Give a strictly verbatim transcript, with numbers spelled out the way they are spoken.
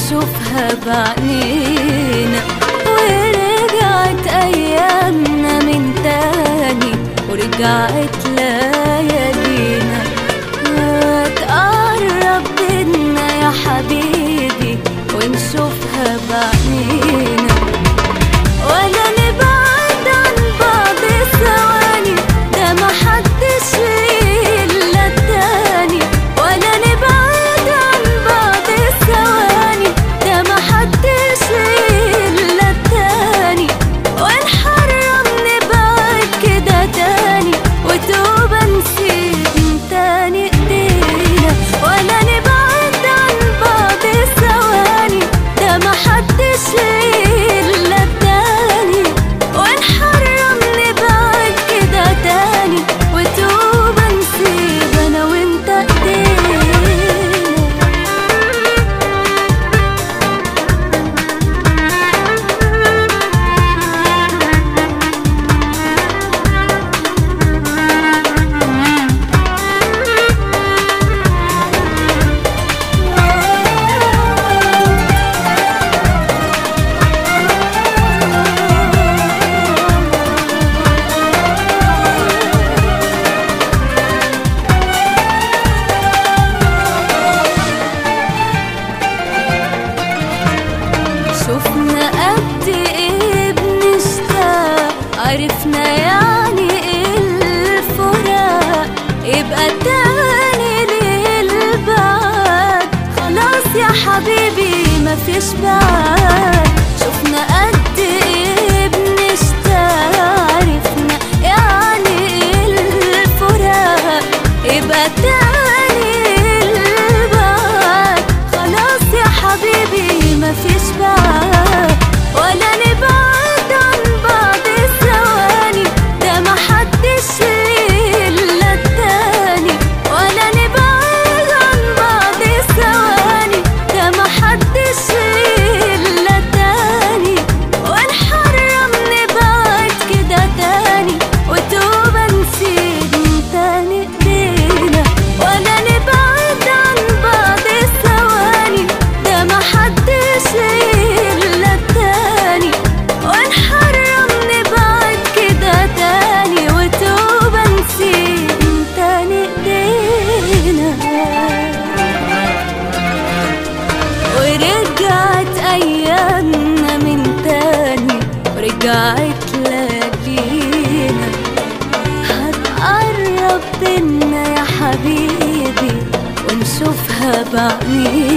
ونشوفها بعنينا، ورجعت أيامنا من تاني ورجعت ليالينا. تقرب بينا يا حبيبي ونشوفها بعنينا، ولا نبعد عن بعض ثواني، ده محدش ليه إلا التاني. ولا نبعد عن بعض ثواني، ده محدش ليه إلا التاني. ونحرم نبعد كده تاني وتوبة نسيب تاني ايدينا. ولا نبعد عن بعض ثواني، ده محدش ليه إلا التاني. ونحرم نبعد كده تاني وتوبة نسيب أنا وانت ايدينا. شوفنا قد ايه بنشتاق، عرفنا يعني ايه الفراق. يبقى تاني للبعد، خلاص يا حبيبي مفيش بعد. شوفنا قد ايه بنشتاق، عرفنا يعني ايه الفراق. يبقى تاني للبعد، خلاص يا حبيبي مفيش بعد. ولا نبعد عن بعض ثواني، ده محدش ليه إلا التاني. ولا نبعد عن بعض ثواني، ده محدش ليه إلا التاني. ونحرم نبعد كده تاني وتوبة نسيب تاني ايدينا. ولا نبعد عن بعض ثواني، ده محدش ليه إلا التاني. ونحرم نبعد كده تاني وتوبة نسيب تاني ايدينا. ورجعت أيامنا من تاني ورجعت ليالينا. هتقرب بينا يا حبيبي ونشوفها بعنينا.